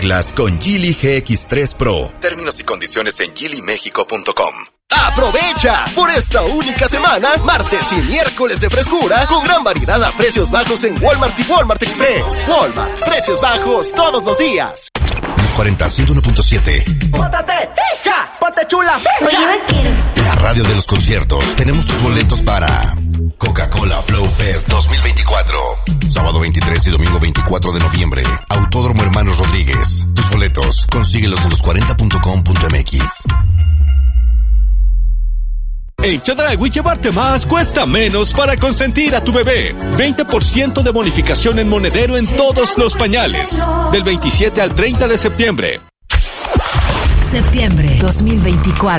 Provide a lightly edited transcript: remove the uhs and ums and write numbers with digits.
mezclas con Geely GX3 Pro. Términos y condiciones en geelymexico.com. ¡Aprovecha! Por esta única semana, martes y miércoles de frescura, con gran variedad a precios bajos en Walmart y Walmart Express. Walmart, precios bajos todos los días. 40 101.7. ¡Pótate! ¡Hija! ¡Ponte chula! Oye, vaquero. La radio de los conciertos. Tenemos tus boletos para Coca-Cola Flow Fest 2024. Sábado 23 y domingo 24 de noviembre. Autódromo Hermanos Rodríguez. Tus boletos, consíguelos en los40.com.mx. En Chedraui llevarte más cuesta menos para consentir a tu bebé. 20% de bonificación en monedero en todos los pañales. Del 27 al 30 de septiembre. Septiembre 2024.